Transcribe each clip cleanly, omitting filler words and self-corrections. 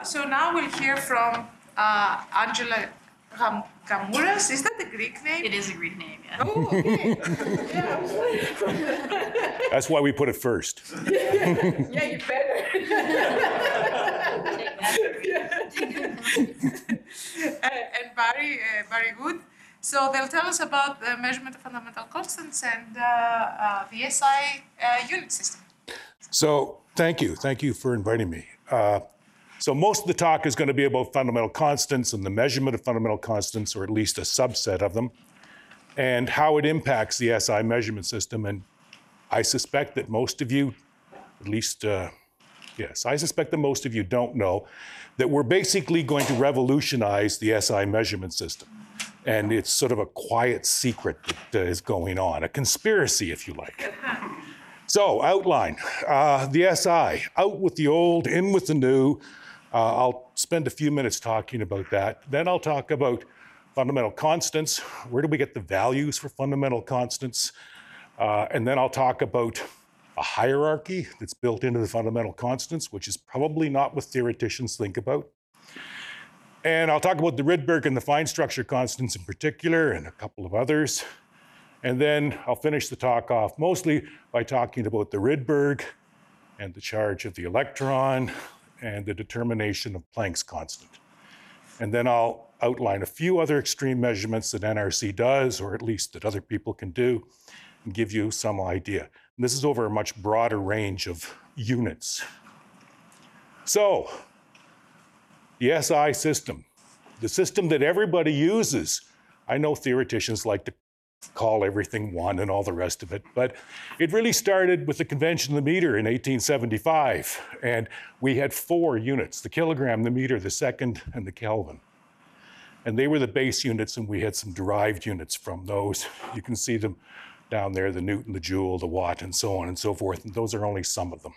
So now we'll hear from Angela Gamouras. Is that a Greek name? It is a Greek name, yeah. Oh, okay. Yeah, I was wondering. That's why we put it first. Yeah, you better. Take that. And Barry Wood. So they'll tell us about the measurement of fundamental constants and the SI unit system. So thank you for inviting me. So most of the talk is going to be about fundamental constants and the measurement of fundamental constants, or at least a subset of them, and how it impacts the SI measurement system. And I suspect that most of you, at least, I suspect that most of you don't know that we're basically going to revolutionize the SI measurement system. And it's sort of a quiet secret that is going on, a conspiracy, if you like. So, outline. The SI, out with the old, in with the new. I'll spend a few minutes talking about that. Then I'll talk about fundamental constants. Where do we get the values for fundamental constants? And then I'll talk about a hierarchy that's built into the fundamental constants, which is probably not what theoreticians think about. And I'll talk about the Rydberg and the fine structure constants in particular, and a couple of others. And then I'll finish the talk off mostly by talking about the Rydberg and the charge of the electron and the determination of Planck's constant. And then I'll outline a few other extreme measurements that NRC does, or at least that other people can do, and give you some idea. And this is over a much broader range of units. So, the SI system, the system that everybody uses. I know theoreticians like to call everything one and all the rest of it, but it really started with the convention of the meter in 1875, and we had 4 units, the kilogram, the meter, the second, and the Kelvin. And they were the base units, and we had some derived units from those. You can see them down there, the Newton, the joule, the watt, and so on and so forth, and those are only some of them.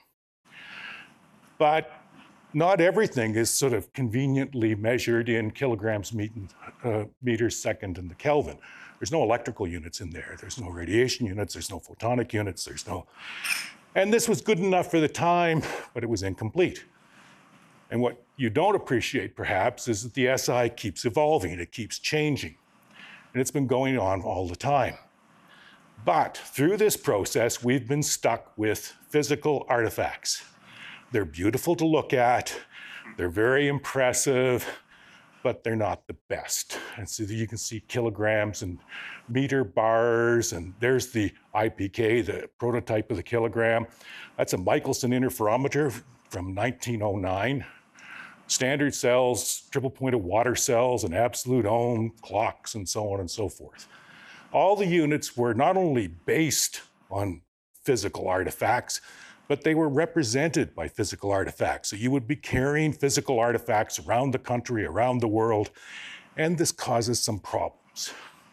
But not everything is sort of conveniently measured in kilograms, meters, second, and the Kelvin. There's no electrical units in there. There's no radiation units. There's no photonic units. There's no... And this was good enough for the time, but it was incomplete. And what you don't appreciate, perhaps, is that the SI keeps evolving. It keeps changing. And it's been going on all the time. But through this process, we've been stuck with physical artifacts. They're beautiful to look at. They're very impressive, but they're not the best. And so you can see kilograms and meter bars, and there's the IPK, the prototype of the kilogram. That's a Michelson interferometer from 1909. Standard cells, triple pointed water cells, and absolute ohm clocks, and so on and so forth. All the units were not only based on physical artifacts, but they were represented by physical artifacts. So you would be carrying physical artifacts around the country, around the world, and this causes some problems.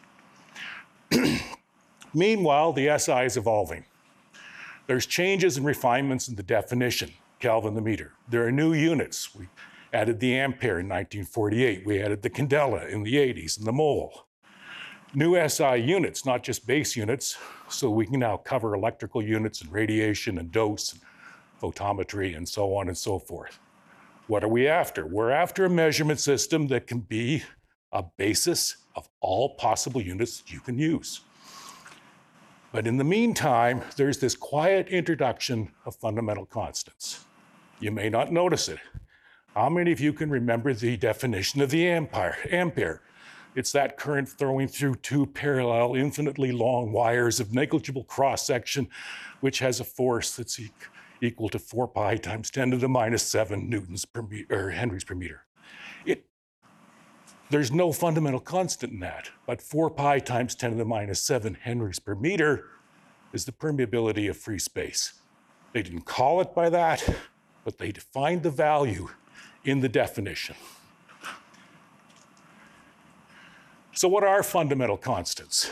Meanwhile, the SI is evolving. There's changes and refinements in the definition, Kelvin the meter. There are new units. We added the ampere in 1948. We added the candela in the 80s and the mole. New SI units, not just base units, so we can now cover electrical units and radiation and dose and photometry and so on and so forth. What are we after? We're after a measurement system that can be a basis of all possible units that you can use. But in the meantime, there's this quiet introduction of fundamental constants. You may not notice it. How many of you can remember the definition of the ampere? It's that current flowing through 2 parallel, infinitely long wires of negligible cross-section, which has a force that's equal to 4 pi times 10 to the minus 7 newtons per meter, or henries per meter. There's no fundamental constant in that, but 4 pi times 10 to the minus 7 henries per meter is the permeability of free space. They didn't call it by that, but they defined the value in the definition. So what are fundamental constants?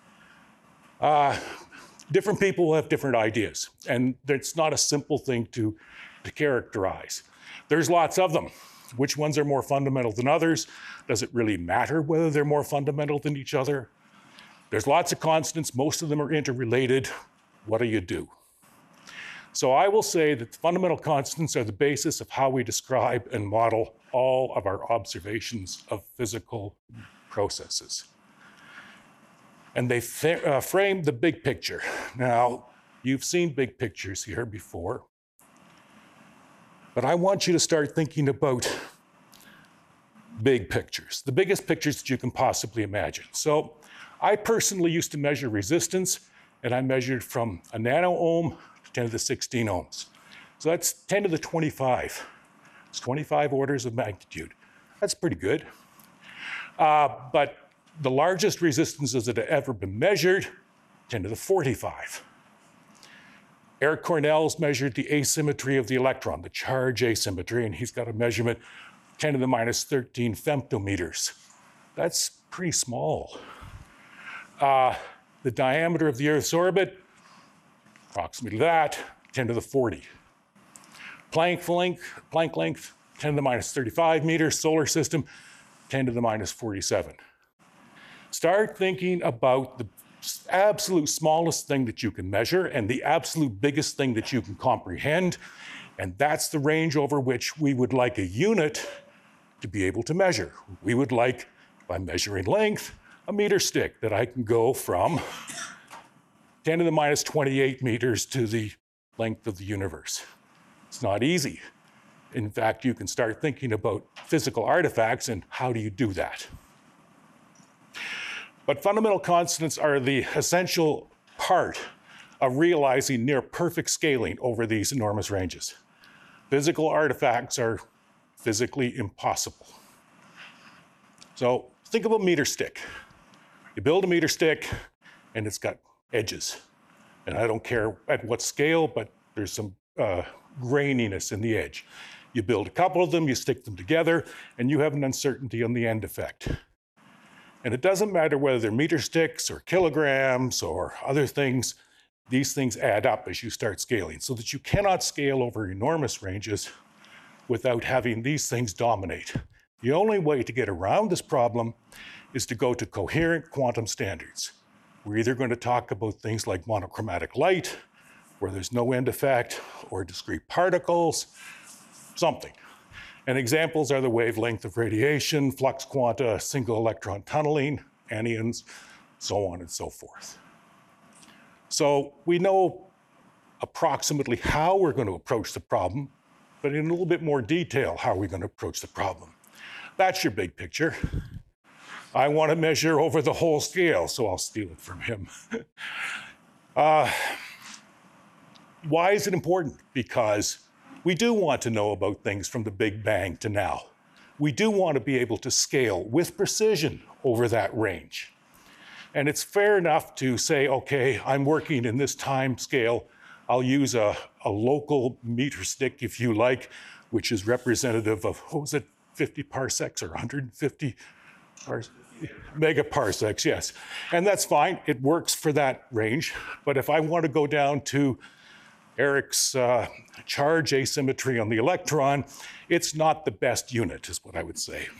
Different people have different ideas, and it's not a simple thing to characterize. There's lots of them. Which ones are more fundamental than others? Does it really matter whether they're more fundamental than each other? There's lots of constants. Most of them are interrelated. What do you do? So I will say that the fundamental constants are the basis of how we describe and model all of our observations of physical processes. And they frame the big picture. Now, you've seen big pictures here before, but I want you to start thinking about big pictures, the biggest pictures that you can possibly imagine. So I personally used to measure resistance, and I measured from a nano-ohm to 10 to the 16 ohms. So that's 10 to the 25. It's 25 orders of magnitude. That's pretty good. But the largest resistances that have ever been measured, 10 to the 45. Eric Cornell's measured the asymmetry of the electron, the charge asymmetry, and he's got a measurement 10 to the minus 13 femtometers. That's pretty small. The diameter of the Earth's orbit, approximately that, 10 to the 40. Planck length, 10 to the minus 35 meters. Solar system, 10 to the minus 47. Start thinking about the absolute smallest thing that you can measure and the absolute biggest thing that you can comprehend, and that's the range over which we would like a unit to be able to measure. We would like, by measuring length, a meter stick that I can go from 10 to the minus 28 meters to the length of the universe. It's not easy. In fact, you can start thinking about physical artifacts and how do you do that. But fundamental constants are the essential part of realizing near perfect scaling over these enormous ranges. Physical artifacts are physically impossible. So think of a meter stick. You build a meter stick and it's got edges. And I don't care at what scale, but there's some graininess in the edge. You build a couple of them, you stick them together, and you have an uncertainty on the end effect. And it doesn't matter whether they're meter sticks or kilograms or other things, these things add up as you start scaling, so that you cannot scale over enormous ranges without having these things dominate. The only way to get around this problem is to go to coherent quantum standards. We're either going to talk about things like monochromatic light, where there's no end effect, or discrete particles, something. And examples are the wavelength of radiation, flux quanta, single electron tunneling, anyons, so on and so forth. So we know approximately how we're going to approach the problem, but in a little bit more detail, how are we going to approach the problem? That's your big picture. I want to measure over the whole scale, so I'll steal it from him. Why is it important? Because we do want to know about things from the Big Bang to now. We do want to be able to scale with precision over that range. And it's fair enough to say, okay, I'm working in this time scale. I'll use a local meter stick, if you like, which is representative of, what was it, 50 parsecs or 150 megaparsecs, yes. And that's fine, it works for that range. But if I want to go down to Eric's charge asymmetry on the electron, it's not the best unit, is what I would say.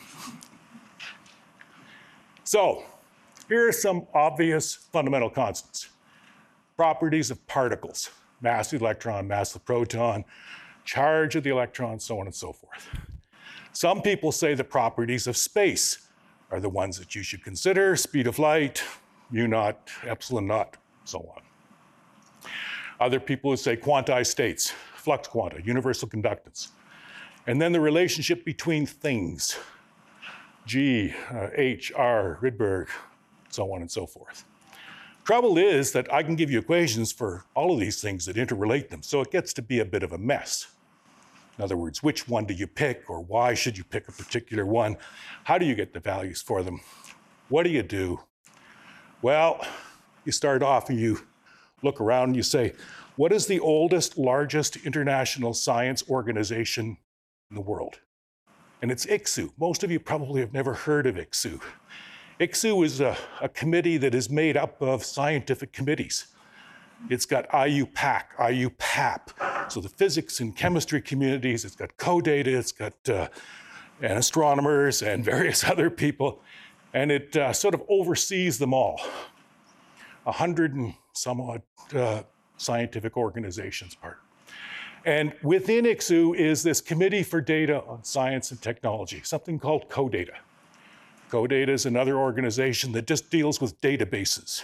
So here are some obvious fundamental constants. Properties of particles, mass of the electron, mass of the proton, charge of the electron, so on and so forth. Some people say the properties of space are the ones that you should consider: speed of light, mu naught, epsilon naught, so on. Other people would say quantized states, flux quanta, universal conductance. And then the relationship between things, G, H, R, Rydberg, so on and so forth. Trouble is that I can give you equations for all of these things that interrelate them, so it gets to be a bit of a mess. In other words, which one do you pick, or why should you pick a particular one? How do you get the values for them? What do you do? Well, you start off and you look around and you say, what is the oldest, largest international science organization in the world? And it's ICSU. Most of you probably have never heard of ICSU. ICSU is a committee that is made up of scientific committees. It's got IUPAC, IUPAP, so the physics and chemistry communities. It's got CODATA, it's got and astronomers and various other people, and it sort of oversees them all. 100 and some odd scientific organizations part. And within ICSU is this Committee for Data on Science and Technology, something called CODATA. CODATA is another organization that just deals with databases.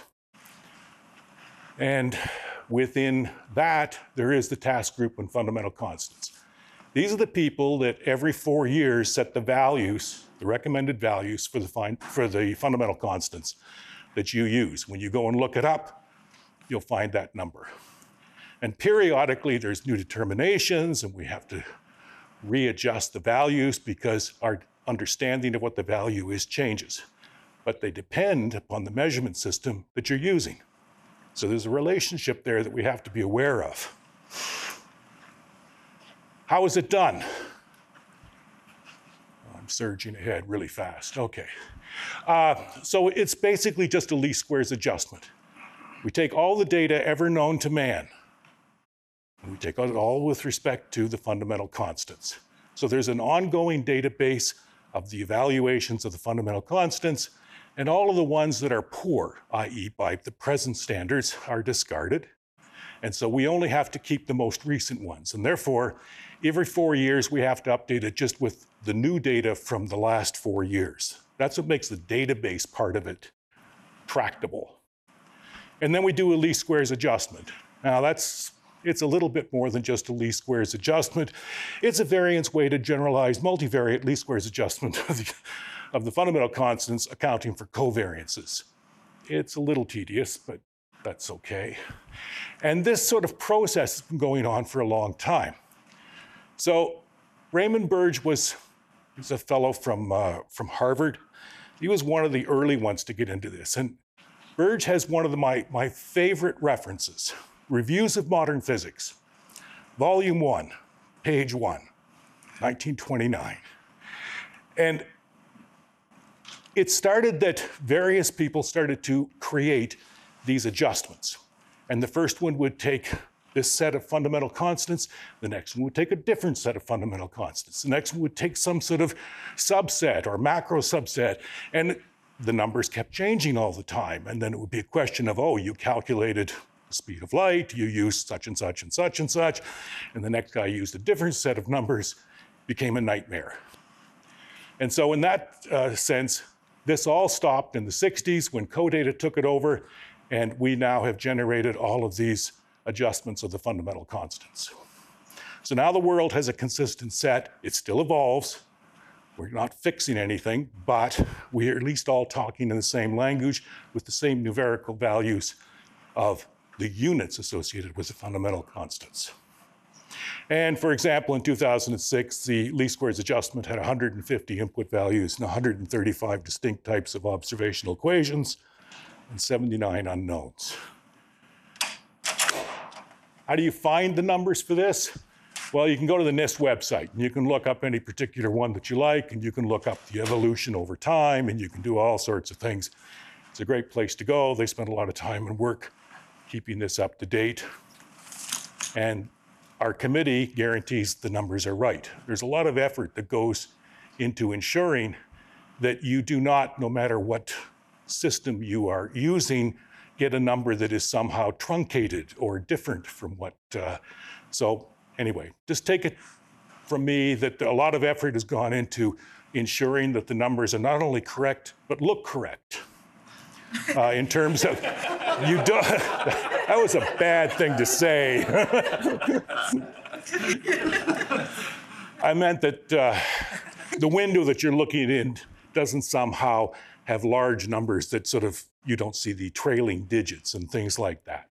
And within that, there is the Task Group on Fundamental Constants. These are the people that every 4 years set the values, the recommended values for the fundamental constants that you use. When you go and look it up, you'll find that number. And periodically, there's new determinations, and we have to readjust the values because our understanding of what the value is changes. But they depend upon the measurement system that you're using. So there's a relationship there that we have to be aware of. How is it done? I'm surging ahead really fast. Okay. So it's basically just a least squares adjustment. We take all the data ever known to man, and we take it all with respect to the fundamental constants. So there's an ongoing database of the evaluations of the fundamental constants, and all of the ones that are poor, i.e. by the present standards, are discarded. And so we only have to keep the most recent ones. And therefore, every 4 years, we have to update it just with the new data from the last 4 years. That's what makes the database part of it tractable. And then we do a least squares adjustment. Now it's a little bit more than just a least squares adjustment. It's a variance-weighted generalized multivariate least squares adjustment of the fundamental constants accounting for covariances. It's a little tedious, but that's okay. And this sort of process has been going on for a long time. So Raymond Burge was a fellow from Harvard. He was one of the early ones to get into this. And Burge has one of my favorite references, Reviews of Modern Physics, Volume 1, page 1, 1929. And it started that various people started to create these adjustments. And the first one would take this set of fundamental constants, the next one would take a different set of fundamental constants, the next one would take some sort of subset or macro subset, and the numbers kept changing all the time. And then it would be a question of, oh, you calculated the speed of light, you used such and such and such and such, and the next guy used a different set of numbers, became a nightmare. And so in that sense, this all stopped in the 60s when CODATA took it over, and we now have generated all of these adjustments of the fundamental constants. So now the world has a consistent set. It still evolves. We're not fixing anything, but we are at least all talking in the same language with the same numerical values of the units associated with the fundamental constants. And for example, in 2006, the least squares adjustment had 150 input values and 135 distinct types of observational equations and 79 unknowns. How do you find the numbers for this? Well, you can go to the NIST website, and you can look up any particular one that you like, and you can look up the evolution over time, and you can do all sorts of things. It's a great place to go. They spend a lot of time and work keeping this up to date. And our committee guarantees the numbers are right. There's a lot of effort that goes into ensuring that you do not, no matter what system you are using, get a number that is somehow truncated or different from what. So anyway, just take it from me that a lot of effort has gone into ensuring that the numbers are not only correct, but look correct. In terms of, you do, that was a bad thing to say. I meant that the window that you're looking in doesn't somehow have large numbers that sort of, you don't see the trailing digits and things like that.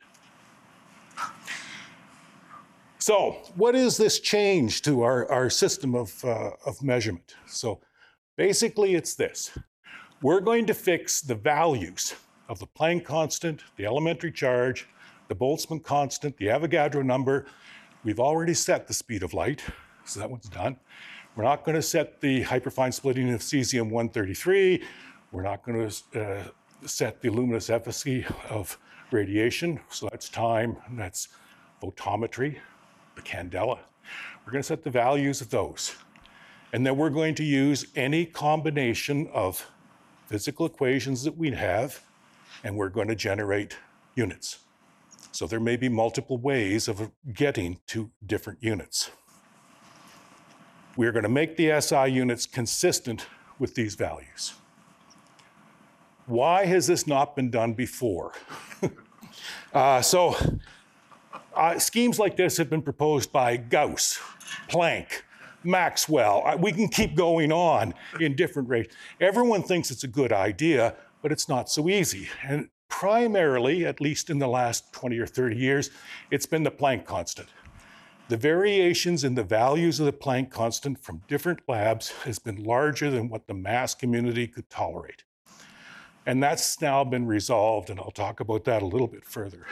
So what is this change to our system of measurement? So basically it's this. We're going to fix the values of the Planck constant, the elementary charge, the Boltzmann constant, the Avogadro number. We've already set the speed of light, so that one's done. We're not going to set the hyperfine splitting of cesium-133. We're not going to set the luminous efficacy of radiation, so that's time, and that's photometry, the candela. We're going to set the values of those. And then we're going to use any combination of physical equations that we have, and we're going to generate units. So there may be multiple ways of getting to different units. We're going to make the SI units consistent with these values. Why has this not been done before? Schemes like this have been proposed by Gauss, Planck, Maxwell. We can keep going on in different rates. Everyone thinks it's a good idea, but it's not so easy. And primarily, at least in the last 20 or 30 years, it's been the Planck constant. The variations in the values of the Planck constant from different labs has been larger than what the mass community could tolerate. And that's now been resolved, and I'll talk about that a little bit further.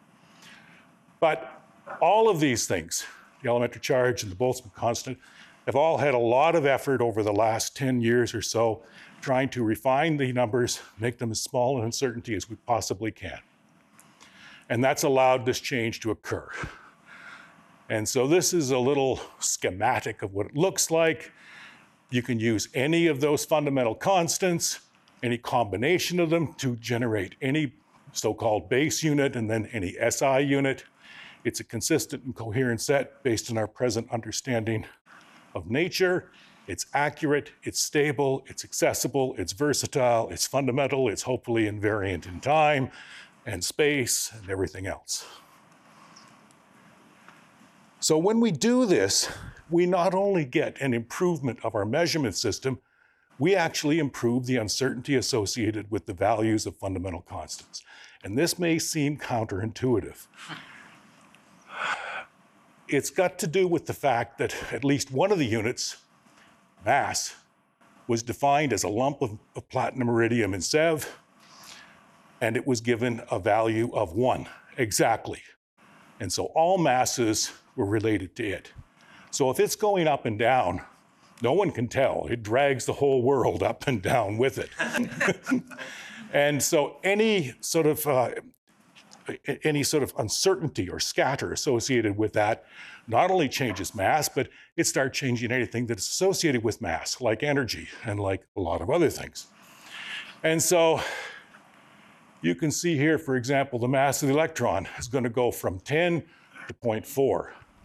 But all of these things, the elementary charge and the Boltzmann constant, have all had a lot of effort over the last 10 years or so trying to refine the numbers, make them as small an uncertainty as we possibly can. And that's allowed this change to occur. And so this is a little schematic of what it looks like. You can use any of those fundamental constants, any combination of them to generate any so-called base unit and then any SI unit. It's a consistent and coherent set based on our present understanding of nature. It's accurate, it's stable, it's accessible, it's versatile, it's fundamental, it's hopefully invariant in time and space and everything else. So when we do this, we not only get an improvement of our measurement system, we actually improve the uncertainty associated with the values of fundamental constants. And this may seem counterintuitive. It's got to do with the fact that at least one of the units, mass, was defined as a lump of platinum iridium in SEV, and it was given a value of 1 exactly. And so all masses were related to it. So if it's going up and down, no one can tell. It drags the whole world up and down with it. And so any sort of uncertainty or scatter associated with that not only changes mass, but it starts changing anything that is associated with mass, like energy and like a lot of other things. And so you can see here, for example, the mass of the electron is going to go from 10 to 0.4.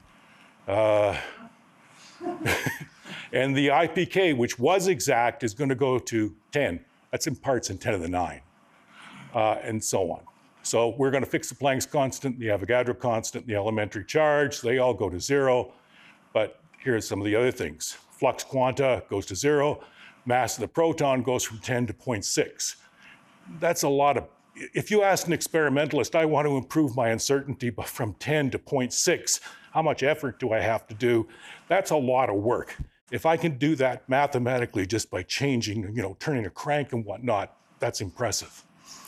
And the IPK, which was exact, is going to go to 10. That's in parts in 10 to the 9, and so on. So we're going to fix the Planck's constant, the Avogadro constant, the elementary charge. They all go to 0. But here's some of the other things. Flux quanta goes to 0. Mass of the proton goes from 10 to 0.6. That's a lot of, if you ask an experimentalist, I want to improve my uncertainty from 10 to 0.6, how much effort do I have to do? That's a lot of work. If I can do that mathematically just by changing, turning a crank and whatnot, that's impressive.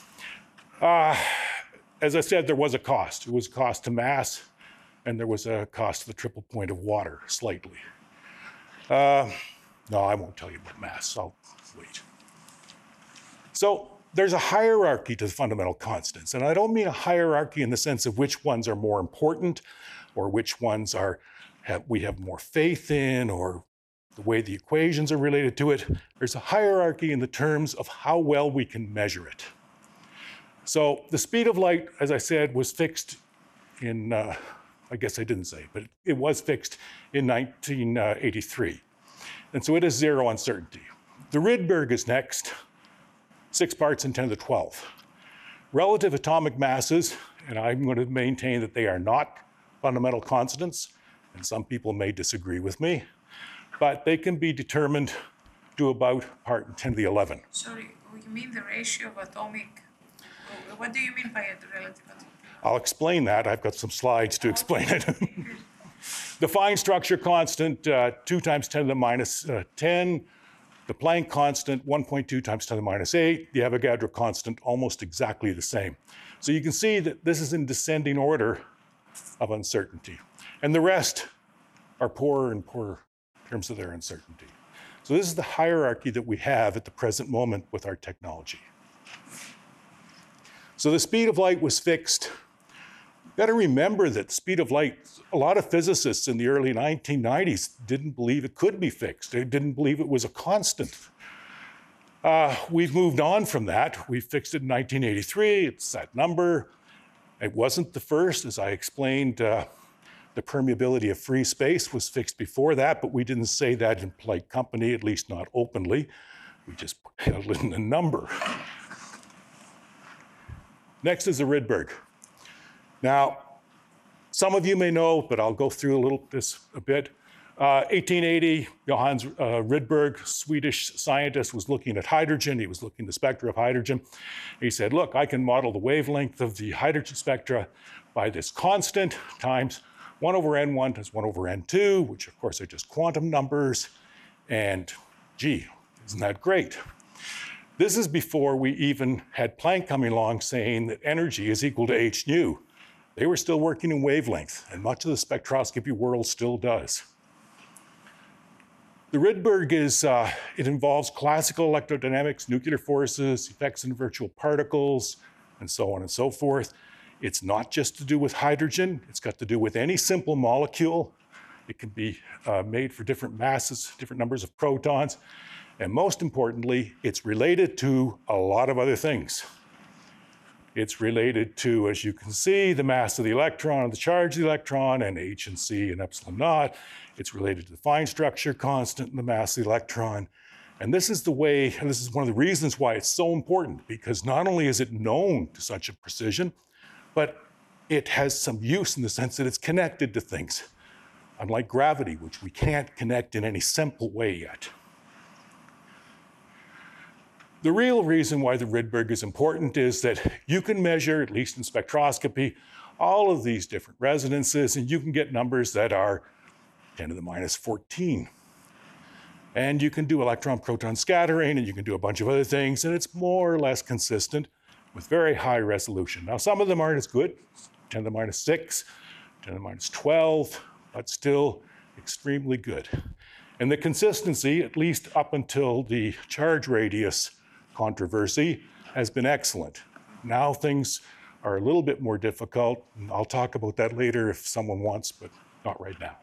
As I said, there was a cost. It was a cost to mass, and there was a cost to the triple point of water, slightly. No, I won't tell you about mass. I'll wait. So there's a hierarchy to the fundamental constants, and I don't mean a hierarchy in the sense of which ones are more important or which ones we have more faith in or the way the equations are related to it. There's a hierarchy in the terms of how well we can measure it. So the speed of light, as I said, was fixed in, I guess I didn't say, but it was fixed in 1983. And so it is 0 uncertainty. The Rydberg is next, 6 parts in 10 to the 12. Relative atomic masses, and I'm going to maintain that they are not fundamental constants, and some people may disagree with me, but they can be determined to about part in 10 to the 11. Sorry, you mean the ratio of atomic? What do you mean by the relative atomic? I'll explain that. I've got some slides to explain it. The fine structure constant, 2 times 10 to the minus 10. The Planck constant, 1.2 times 10 to the minus 8. The Avogadro constant, almost exactly the same. So you can see that this is in descending order of uncertainty. And the rest are poorer and poorer in terms of their uncertainty. So this is the hierarchy that we have at the present moment with our technology. So the speed of light was fixed. You've got to remember that the speed of light, a lot of physicists in the early 1990s didn't believe it could be fixed. They didn't believe it was a constant. We've moved on from that. We fixed it in 1983. It's that number. It wasn't the first, as I explained. The permeability of free space was fixed before that, but we didn't say that in polite company, at least not openly. We just held it in a number. Next is the Rydberg. Now, some of you may know, but I'll go through this a bit. 1880, Johannes Rydberg, Swedish scientist, was looking at hydrogen. He was looking at the spectra of hydrogen. He said, look, I can model the wavelength of the hydrogen spectra by this constant times 1 over n1 times 1 over n2, which of course are just quantum numbers. And gee, isn't that great? This is before we even had Planck coming along saying that energy is equal to h nu. They were still working in wavelength, and much of the spectroscopy world still does. The Rydberg it involves classical electrodynamics, nuclear forces, effects in virtual particles, and so on and so forth. It's not just to do with hydrogen. It's got to do with any simple molecule. It can be made for different masses, different numbers of protons. And most importantly, it's related to a lot of other things. It's related to, as you can see, the mass of the electron and the charge of the electron, and h and c and epsilon naught. It's related to the fine structure constant and the mass of the electron. And this is the way, and this is one of the reasons why it's so important, because not only is it known to such a precision, but it has some use in the sense that it's connected to things, unlike gravity, which we can't connect in any simple way yet. The real reason why the Rydberg is important is that you can measure, at least in spectroscopy, all of these different resonances, and you can get numbers that are 10 to the minus 14. And you can do electron-proton scattering, and you can do a bunch of other things, and it's more or less consistent with very high resolution. Now, some of them aren't as good, 10 to the minus 6, 10 to the minus 12, but still extremely good. And the consistency, at least up until the charge radius controversy, has been excellent. Now things are a little bit more difficult, and I'll talk about that later if someone wants, but not right now.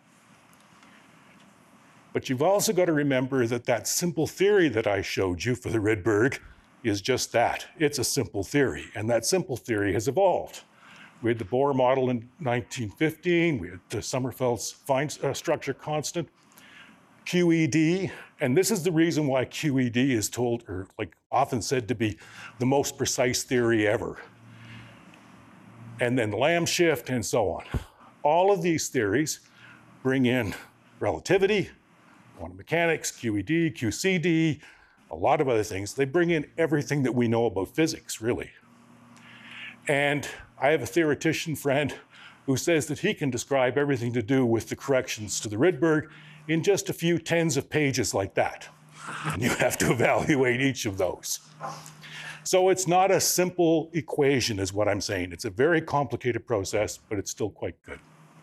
But you've also got to remember that that simple theory that I showed you for the Rydberg is just that. It's a simple theory, and that simple theory has evolved. We had the Bohr model in 1915, we had the Sommerfeld's fine structure constant, QED, and this is the reason why QED is told, or like often said, to be the most precise theory ever. And then Lamb shift and so on. All of these theories bring in relativity, quantum mechanics, QED, QCD, a lot of other things. They bring in everything that we know about physics, really. And I have a theoretician friend who says that he can describe everything to do with the corrections to the Rydberg in just a few tens of pages like that. And you have to evaluate each of those. So it's not a simple equation is what I'm saying. It's a very complicated process, but it's still quite good.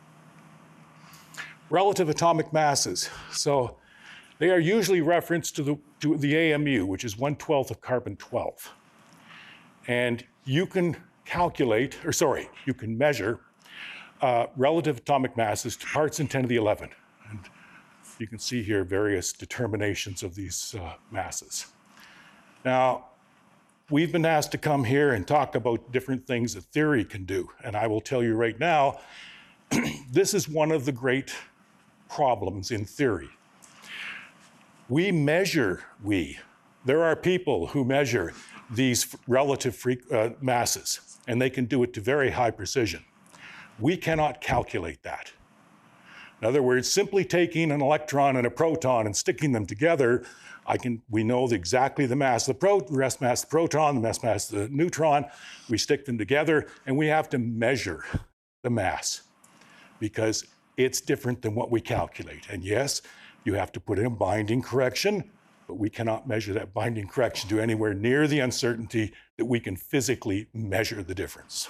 Relative atomic masses. So they are usually referenced to the AMU, which is 1/12 of carbon-12. And you can calculate, or sorry, you can measure relative atomic masses to parts in 10 to the 11. And you can see here various determinations of these masses. Now, we've been asked to come here and talk about different things that theory can do. And I will tell you right now, this is one of the great problems in theory. There are people who measure these relative masses, and they can do it to very high precision. We cannot calculate that. In other words, simply taking an electron and a proton and sticking them together, we know exactly the mass of the mass of the proton, the mass of the neutron. We stick them together, and we have to measure the mass because it's different than what we calculate. And yes, you have to put in a binding correction, but we cannot measure that binding correction to anywhere near the uncertainty that we can physically measure the difference.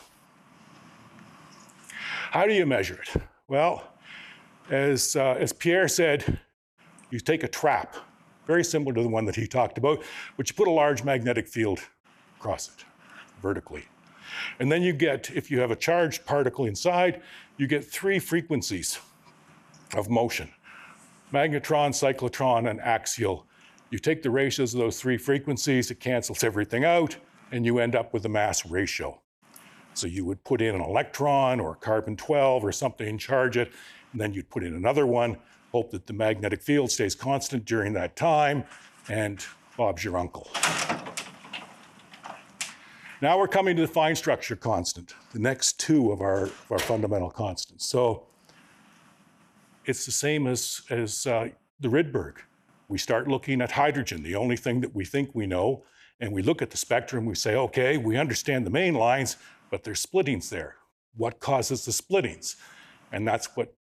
How do you measure it? Well, as Pierre said, you take a trap, very similar to the one that he talked about, but you put a large magnetic field across it, vertically. And then you get, if you have a charged particle inside, you get 3 frequencies of motion: magnetron, cyclotron, and axial. You take the ratios of those 3 frequencies, it cancels everything out, and you end up with a mass ratio. So you would put in an electron or carbon-12 or something and charge it, and then you'd put in another one, hope that the magnetic field stays constant during that time, and Bob's your uncle. Now we're coming to the fine structure constant, the next two of our fundamental constants. So it's the same as the Rydberg. We start looking at hydrogen, the only thing that we think we know, and we look at the spectrum, we say, okay, we understand the main lines, but there's splittings there. What causes the splittings? And that's what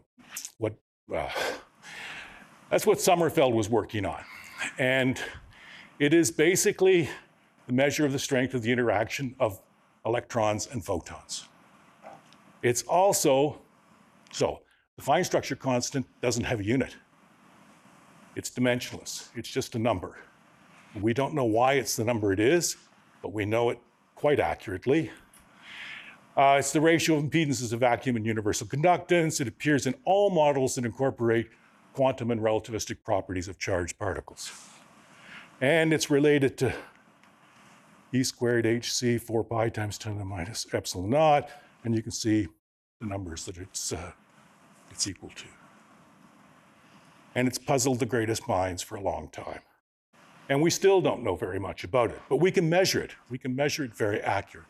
Sommerfeld was working on. And it is basically the measure of the strength of the interaction of electrons and photons. It's also, so the fine structure constant doesn't have a unit. It's dimensionless. It's just a number. We don't know why it's the number it is, but we know it quite accurately. It's the ratio of impedances of vacuum and universal conductance. It appears in all models that incorporate quantum and relativistic properties of charged particles. And it's related to E squared hc 4 pi times 10 to the minus epsilon naught. And you can see the numbers that it's equal to. And it's puzzled the greatest minds for a long time. And we still don't know very much about it, but we can measure it. We can measure it very accurately.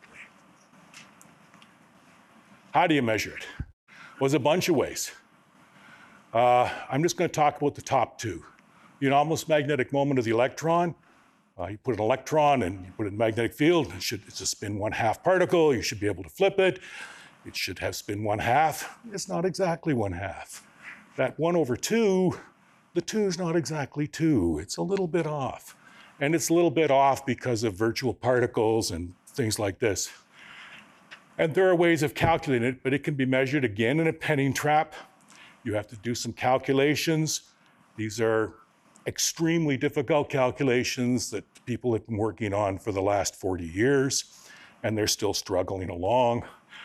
How do you measure it? Well, there's a bunch of ways. I'm just going to talk about the top two. The anomalous magnetic moment of the electron. You put an electron and you put it in a magnetic field. It's a spin 1/2 particle. You should be able to flip it. It should have spin 1/2. It's not exactly 1/2. That 1/2, the 2 is not exactly 2. It's a little bit off. And it's a little bit off because of virtual particles and things like this. And there are ways of calculating it, but it can be measured again in a penning trap. You have to do some calculations. These are extremely difficult calculations that people have been working on for the last 40 years, and they're still struggling along.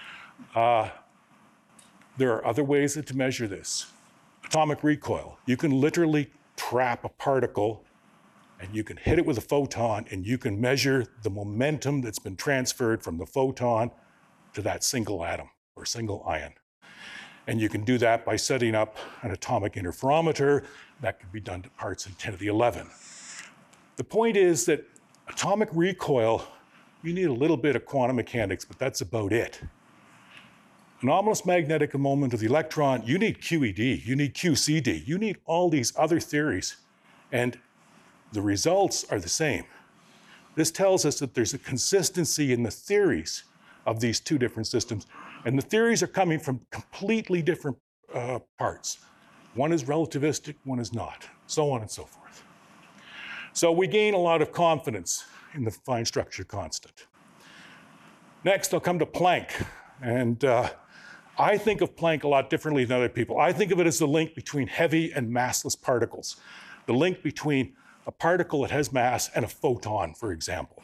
There are other ways to measure this. Atomic recoil. You can literally trap a particle, and you can hit it with a photon, and you can measure the momentum that's been transferred from the photon to that single atom or single ion. And you can do that by setting up an atomic interferometer. That can be done to parts in 10 to the 11. The point is that atomic recoil, you need a little bit of quantum mechanics, but that's about it. Anomalous magnetic moment of the electron, you need QED, you need QCD, you need all these other theories, and the results are the same. This tells us that there's a consistency in the theories of these two different systems, and the theories are coming from completely different parts. One is relativistic, one is not, so on and so forth. So we gain a lot of confidence in the fine structure constant. Next, I'll come to Planck, and I think of Planck a lot differently than other people. I think of it as the link between heavy and massless particles, the link between a particle that has mass and a photon, for example.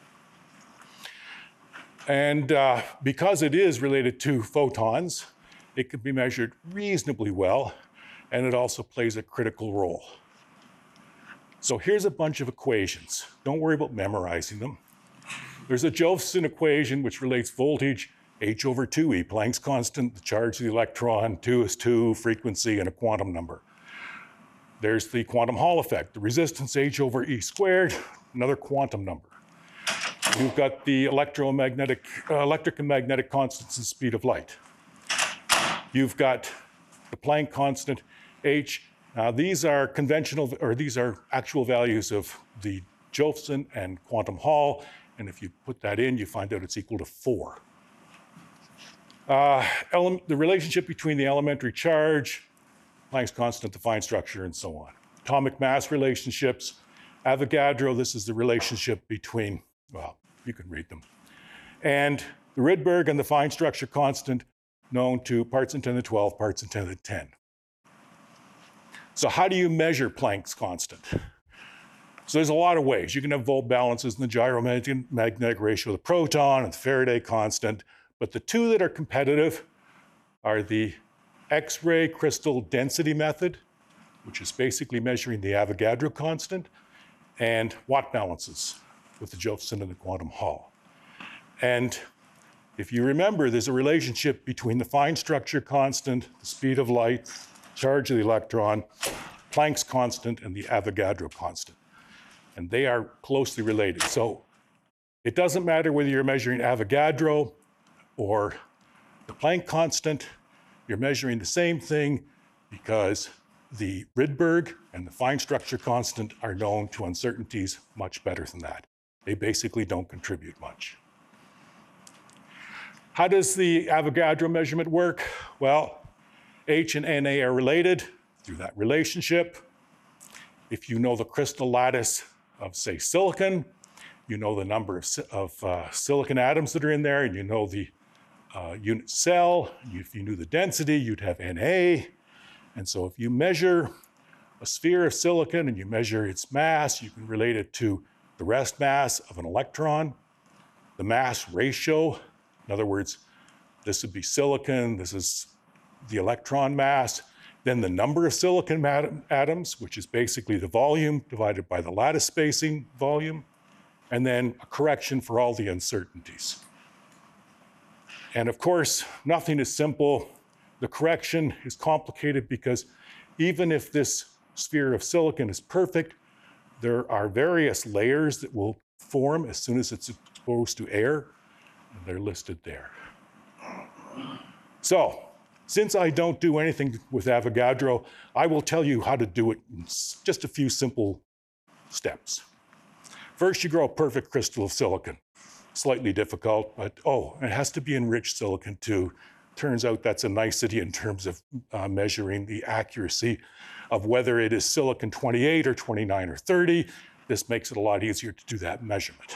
And because it is related to photons, it can be measured reasonably well, and it also plays a critical role. So here's a bunch of equations. Don't worry about memorizing them. There's a Josephson equation which relates voltage h/2e, Planck's constant, the charge of the electron, 2 is 2, frequency, and a quantum number. There's the quantum Hall effect, the resistance h/e², another quantum number. You've got the electric and magnetic constants and speed of light. You've got the Planck constant h. These are conventional, or these are actual values of the Josephson and quantum Hall, and if you put that in, you find out it's equal to 4. The relationship between the elementary charge, Planck's constant, the fine structure, and so on. Atomic mass relationships. Avogadro, this is the relationship between, well, you can read them. And the Rydberg and the fine structure constant, known to parts in 10 to the 12, parts in 10 to the 10. So how do you measure Planck's constant? So there's a lot of ways. You can have volt balances in the gyromagnetic ratio of the proton and the Faraday constant, but the two that are competitive are the X-ray crystal density method, which is basically measuring the Avogadro constant, and Watt balances with the Josephson and the quantum Hall. And If you remember, there's a relationship between the fine structure constant, the speed of light, charge of the electron, Planck's constant, and the Avogadro constant. And they are closely related. So it doesn't matter whether you're measuring Avogadro or the Planck constant, you're measuring the same thing because the Rydberg and the fine structure constant are known to uncertainties much better than that. They basically don't contribute much. How does the Avogadro measurement work? Well, H and Na are related through that relationship. If you know the crystal lattice of, say, silicon, you know the number of silicon atoms that are in there, and you know the unit cell. If you knew the density, you'd have Na. And so if you measure a sphere of silicon and you measure its mass, you can relate it to the rest mass of an electron, the mass ratio. In other words, this would be silicon, this is the electron mass, then the number of silicon atoms, which is basically the volume divided by the lattice spacing volume, and then a correction for all the uncertainties. And of course, nothing is simple. The correction is complicated because even if this sphere of silicon is perfect, there are various layers that will form as soon as it's exposed to air, and they're listed there. So, since I don't do anything with Avogadro, I will tell you how to do it in just a few simple steps. First, you grow a perfect crystal of silicon. Slightly difficult, but it has to be enriched silicon too. Turns out that's a nicety in terms of measuring the accuracy of whether it is silicon 28 or 29 or 30. This makes it a lot easier to do that measurement.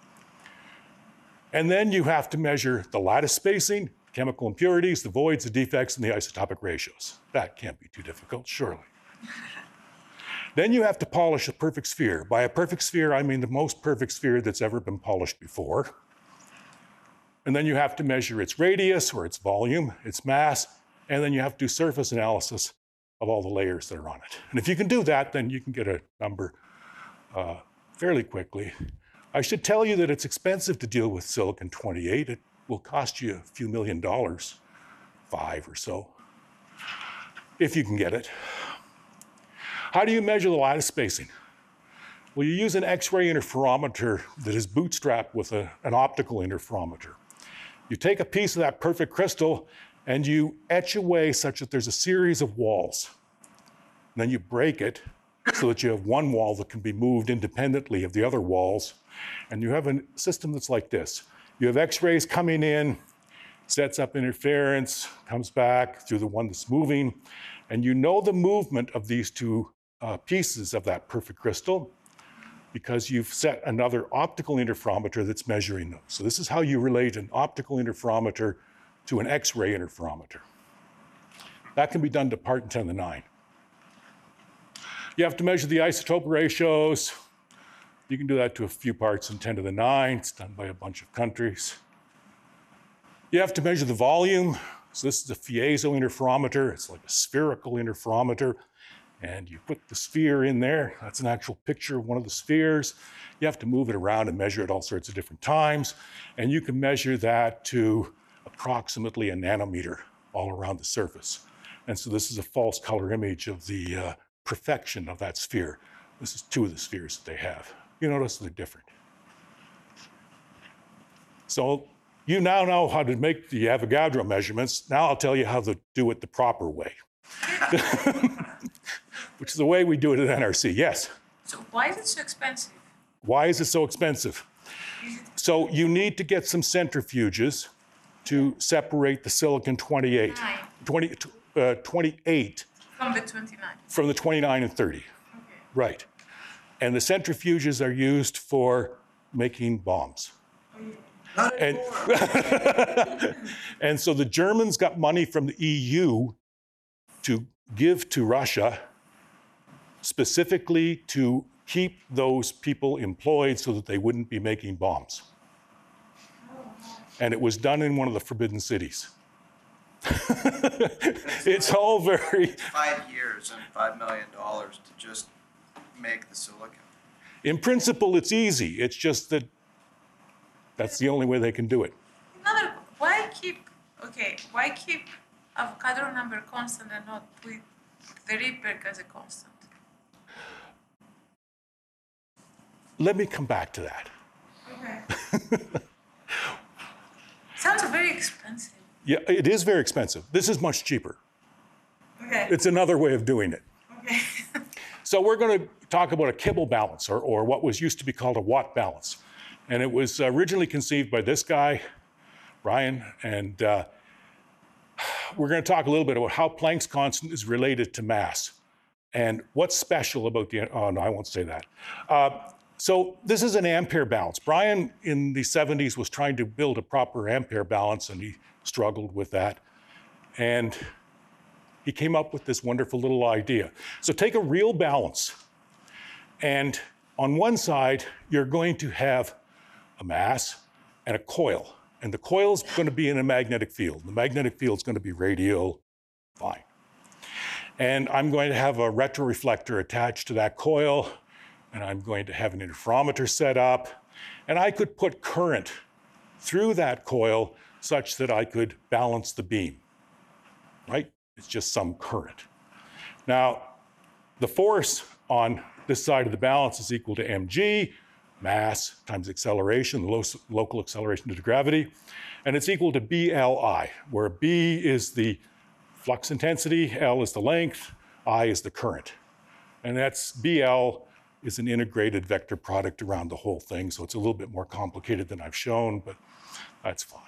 And then you have to measure the lattice spacing, chemical impurities, the voids, the defects, and the isotopic ratios. That can't be too difficult, surely. Then you have to polish a perfect sphere. By a perfect sphere, I mean the most perfect sphere that's ever been polished before. And then you have to measure its radius or its volume, its mass, and then you have to do surface analysis of all the layers that are on it. And if you can do that, then you can get a number fairly quickly. I should tell you that it's expensive to deal with silicon 28. It will cost you a few $1 million, 5 or so, if you can get it. How do you measure the lattice spacing? Well, you use an X-ray interferometer that is bootstrapped with an optical interferometer. You take a piece of that perfect crystal and you etch away such that there's a series of walls. And then you break it so that you have one wall that can be moved independently of the other walls. And you have a system that's like this. You have X-rays coming in, sets up interference, comes back through the one that's moving, and you know the movement of these two pieces of that perfect crystal because you've set another optical interferometer that's measuring them. So this is how you relate an optical interferometer to an X-ray interferometer. That can be done to part 10 to the 9. You have to measure the isotope ratios. You can do that to a few parts in 10 to the 9. It's done by a bunch of countries. You have to measure the volume. So this is a piezo interferometer. It's like a spherical interferometer. And you put the sphere in there. That's an actual picture of one of the spheres. You have to move it around and measure it all sorts of different times. And you can measure that to approximately a nanometer all around the surface. And so this is a false color image of the perfection of that sphere. This is 2 of the spheres that they have. You notice they're different. So you now know how to make the Avogadro measurements. Now I'll tell you how to do it the proper way, which is the way we do it at NRC. Yes? So why is it so expensive? Why is it so expensive? So you need to get some centrifuges to separate the silicon 28. 28 From the 29. From the 29 and 30. Okay. Right. And the centrifuges are used for making bombs. And, and so the Germans got money from the EU to give to Russia specifically to keep those people employed so that they wouldn't be making bombs. And it was done in one of the forbidden cities. It's all very... 5 years and $5 million to just make the silicon. In principle, it's easy. It's just that that's the only way they can do it. Another why keep Avogadro number constant and not with the Rydberg as a constant? Let me come back to that. Okay. Sounds very expensive. Yeah, it is very expensive. This is much cheaper. Okay. It's another way of doing it. Okay. So we're going to talk about a Kibble balance, or what was used to be called a Watt balance. And it was originally conceived by this guy, Brian, and we're going to talk a little bit about how Planck's constant is related to mass and what's special about the, oh no, I won't say that. So this is an ampere balance. Brian in the 70s was trying to build a proper ampere balance, and he struggled with that. And he came up with this wonderful little idea. So take a real balance, and on one side, you're going to have a mass and a coil. And the coil is going to be in a magnetic field. The magnetic field is going to be radial, fine. And I'm going to have a retroreflector attached to that coil, and I'm going to have an interferometer set up, and I could put current through that coil such that I could balance the beam, right? It's just some current. Now, the force on this side of the balance is equal to mg, mass times acceleration, the local acceleration due to gravity, and it's equal to BLI, where B is the flux intensity, L is the length, I is the current. And that's BL is an integrated vector product around the whole thing, so it's a little bit more complicated than I've shown, but that's fine.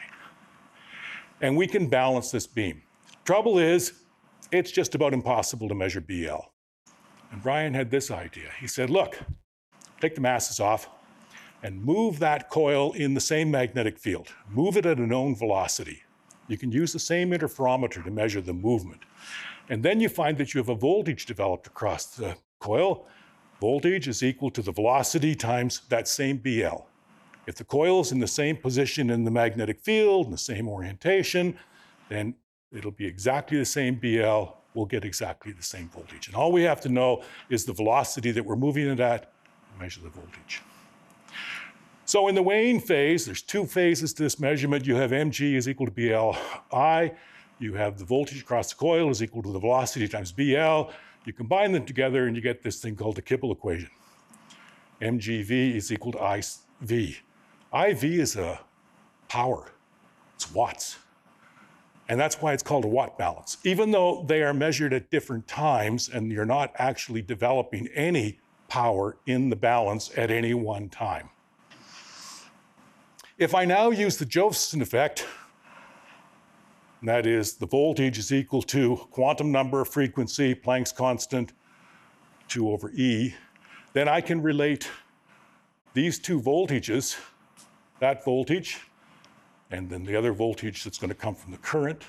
And we can balance this beam. Trouble is, it's just about impossible to measure BL. And Brian had this idea. He said, look, take the masses off and move that coil in the same magnetic field. Move it at a known velocity. You can use the same interferometer to measure the movement. And then you find that you have a voltage developed across the coil. Voltage is equal to the velocity times that same BL. If the coil is in the same position in the magnetic field, in the same orientation, then it'll be exactly the same BL. We'll get exactly the same voltage. And all we have to know is the velocity that we're moving it at, and measure the voltage. So in the Wayne phase, there's two phases to this measurement. You have mg is equal to BLI. You have the voltage across the coil is equal to the velocity times BL. You combine them together and you get this thing called the Kibble equation. mgv is equal to IV. IV is a power. It's watts. And that's why it's called a Watt balance. Even though they are measured at different times and you're not actually developing any power in the balance at any one time. If I now use the Josephson effect, and that is the voltage is equal to quantum number of frequency, Planck's constant, 2 over E, then I can relate these two voltages, that voltage, and then the other voltage that's going to come from the current,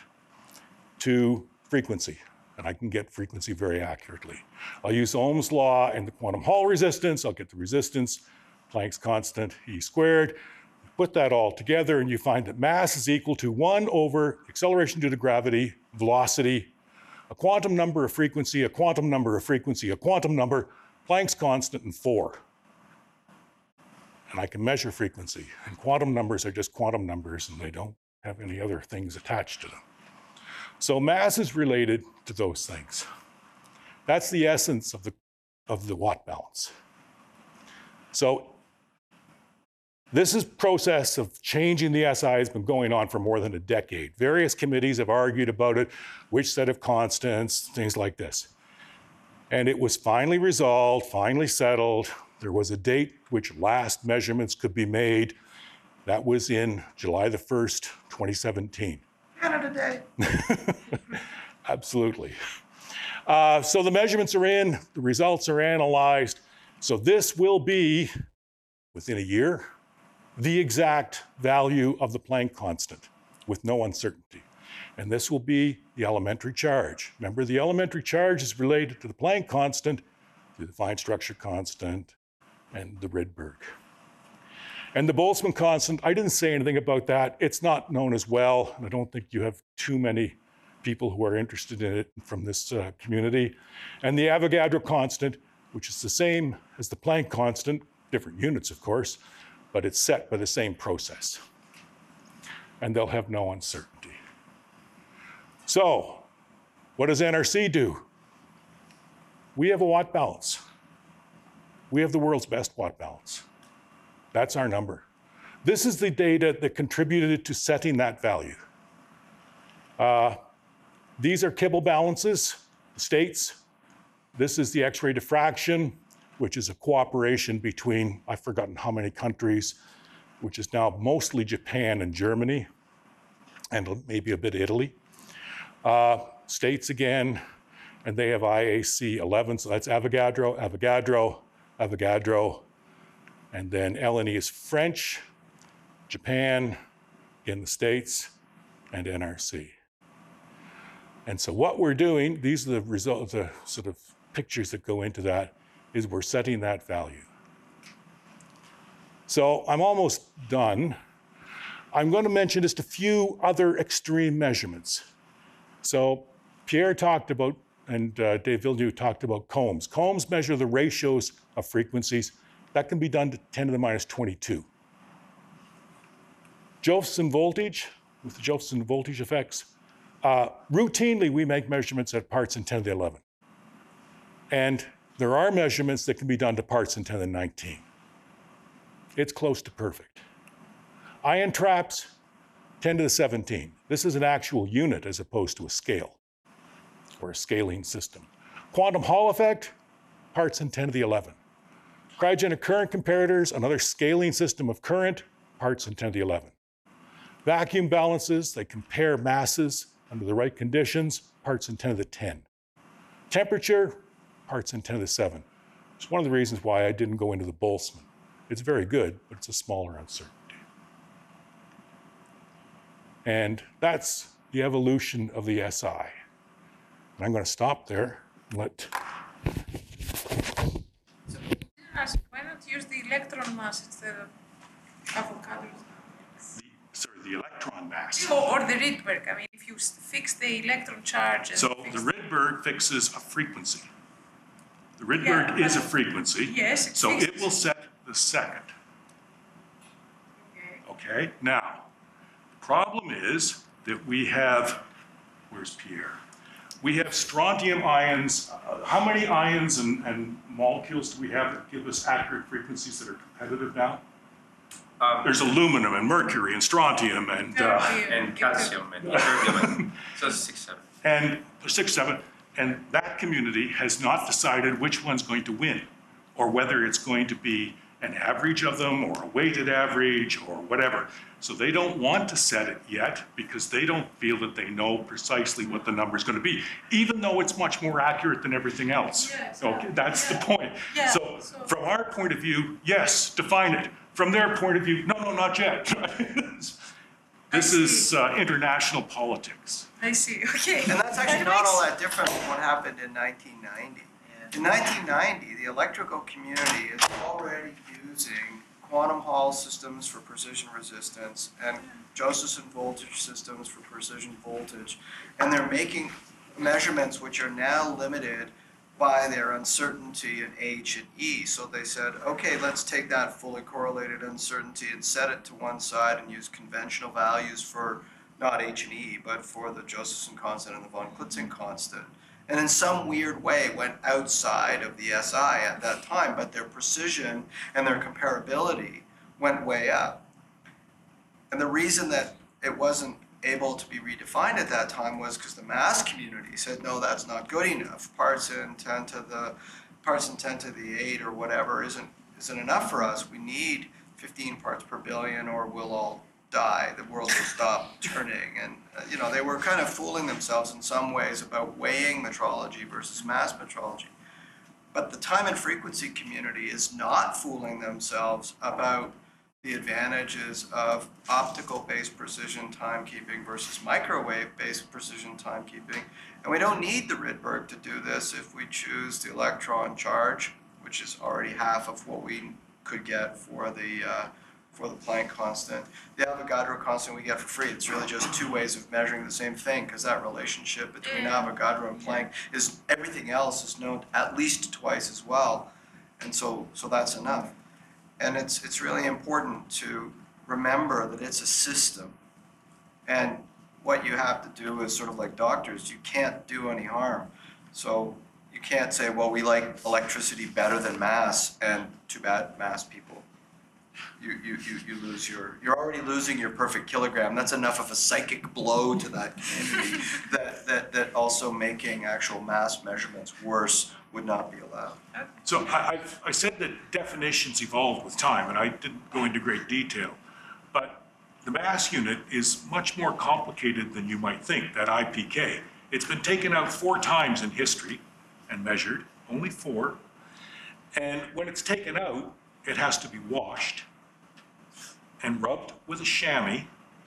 to frequency. And I can get frequency very accurately. I'll use Ohm's law and the quantum Hall resistance. I'll get the resistance, Planck's constant, E squared. Put that all together and you find that mass is equal to 1 over acceleration due to gravity, velocity, a quantum number of frequency, a quantum number of frequency, a quantum number, Planck's constant, and 4. And I can measure frequency. And quantum numbers are just quantum numbers and they don't have any other things attached to them. So mass is related to those things. That's the essence of the Watt balance. So this process of changing the SI has been going on for more than a decade. Various committees have argued about it, which set of constants, things like this. And it was finally resolved, finally settled. There was a date which last measurements could be made. That was in July the 1st, 2017. Canada Day. Absolutely. So the measurements are in, the results are analyzed. So this will be, within a year, the exact value of the Planck constant with no uncertainty. And this will be the elementary charge. Remember, the elementary charge is related to the Planck constant through the fine structure constant and the Rydberg. And the Boltzmann constant, I didn't say anything about that. It's not known as well, and I don't think you have too many people who are interested in it from this community. And the Avogadro constant, which is the same as the Planck constant, different units, of course, but it's set by the same process. and they'll have no uncertainty. So, what does NRC do? We have a watt balance. We have the world's best watt balance. That's our number. This is the data that contributed to setting that value. These are Kibble balances, states. This is the X-ray diffraction, which is a cooperation between, I've forgotten how many countries, which is now mostly Japan and Germany, and maybe a bit Italy. States again, and they have IAC 11, so that's Avogadro, Avogadro, Avogadro, and then LNE is French, Japan, in the States, and NRC. And so what we're doing, these are the results, the sort of pictures that go into that, is we're setting that value. So I'm almost done. I'm going to mention just a few other extreme measurements. So Pierre talked about, and Dave Villeneuve talked about combs. Combs measure the ratios of frequencies. That can be done to 10 to the minus 22. Josephson voltage, with the Josephson voltage effects, routinely we make measurements at parts in 10 to the 11. And there are measurements that can be done to parts in 10 to the 19. It's close to perfect. Ion traps, 10 to the 17. This is an actual unit as opposed to a scale or a scaling system. Quantum Hall effect, parts in 10 to the 11. Cryogenic current comparators, another scaling system of current, parts in 10 to the 11. Vacuum balances, they compare masses under the right conditions, parts in 10 to the 10. Temperature, parts in 10 to the 7. It's one of the reasons why I didn't go into the Boltzmann. It's very good, but it's a smaller uncertainty. And that's the evolution of the SI. And I'm going to stop there and let... Why not use the electron mass instead of Avogadro's? The electron mass. Or the Rydberg. I mean, if you fix the electron charge. So the Rydberg fixes a frequency. The Rydberg is a frequency. Yes. So it will set the second. Okay. Now, the problem is that we have, where's Pierre? We have strontium ions. How many ions and molecules do we have that give us accurate frequencies that are competitive now? There's aluminum and mercury and strontium and calcium and ytterbium. So 6, 7. And 6, 7. And that community has not decided which one's going to win, or whether it's going to be an average of them or a weighted average or whatever. So they don't want to set it yet because they don't feel that they know precisely what the number is going to be, even though it's much more accurate than everything else. Yes. Okay, that's the point. Yeah. So from our point of view, yes, define it. From their point of view, no, not yet. This is international politics. I see, okay. And that's actually not all that different from what happened in 1990. In 1990, the electrical community is already using quantum Hall systems for precision resistance and Josephson voltage systems for precision voltage. And they're making measurements which are now limited by their uncertainty in H and E. So they said, okay, let's take that fully correlated uncertainty and set it to one side and use conventional values for not H and E, but for the Josephson constant and the von Klitzing constant. And in some weird way went outside of the SI at that time, but their precision and their comparability went way up. And the reason that it wasn't able to be redefined at that time was because the mass community said, no, that's not good enough. Parts in 10 to the 8 or whatever isn't enough for us. We need 15 parts per billion or we'll all die. The world will stop turning. And they were kind of fooling themselves in some ways about weighing metrology versus mass metrology. But the time and frequency community is not fooling themselves about the advantages of optical-based precision timekeeping versus microwave-based precision timekeeping. And we don't need the Rydberg to do this if we choose the electron charge, which is already half of what we could get for the Planck constant. The Avogadro constant we get for free. It's really just two ways of measuring the same thing, because that relationship between Avogadro and Planck is everything else is known at least twice as well. And so that's enough. And it's really important to remember that it's a system. And what you have to do is sort of like doctors, you can't do any harm. So you can't say, well, we like electricity better than mass, and too bad, mass people. You lose you're already losing your perfect kilogram. That's enough of a psychic blow to that community that also making actual mass measurements worse would not be allowed. So I said that definitions evolved with time, and I didn't go into great detail. But the mass unit is much more complicated than you might think, that IPK. It's been taken out 4 times in history and measured, only 4. And when it's taken out, it has to be washed and rubbed with a chamois.